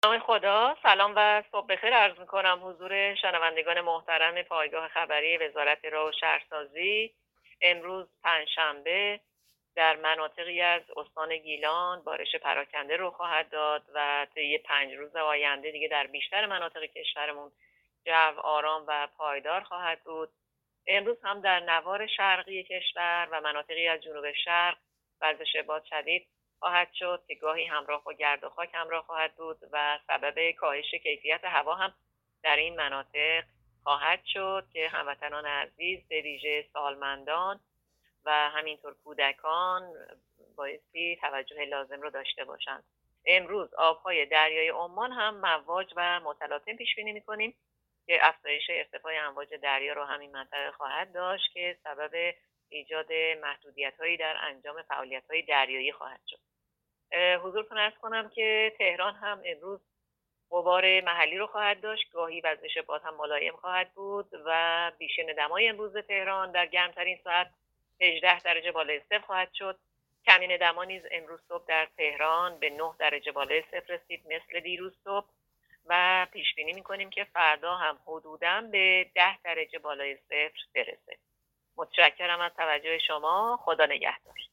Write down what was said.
نام خدا، سلام و صبح بخیر عرض می‌کنم حضور شنوندگان محترم پایگاه خبری وزارت راه و شهرسازی. امروز پنجشنبه در مناطقی از استان گیلان بارش پراکنده رخ خواهد داد و طی 5 روز آینده دیگه در بیشتر مناطق کشورمون جو آرام و پایدار خواهد بود. امروز هم در نوار شرقی کشور و مناطقی از جنوب شرق وزش باد شدید خواهد شد که گاهی همراه با گرد و خاک همراه خواهد بود و سبب کاهش کیفیت هوا هم در این مناطق خواهد شد که هموطنان عزیز به ویژه سالمندان و همینطور کودکان بایستی توجه لازم رو داشته باشند. امروز آبهای دریای عمان هم مواج و متلاطم پیش بینی می‌کنیم که افزایش ارتفاع امواج دریا رو همین منطقه خواهد داشت که سبب ایجاد محدودیت‌هایی در انجام فعالیت‌های دریایی خواهد شد. حضورتون عرض کنم که تهران هم امروز غبار محلی رو خواهد داشت، گاهی وزش باد هم ملایم خواهد بود و بیشین دمای امروز تهران در گرمترین ساعت 18 درجه بالای صفر خواهد شد. کمین دما نیز امروز صبح در تهران به 9 درجه بالای صفر رسید مثل دیروز صبح و پیش بینی می‌کنیم که فردا هم حدوداً به 10 درجه بالای صفر برسه. متشکرم از توجه شما. خدا نگهدار.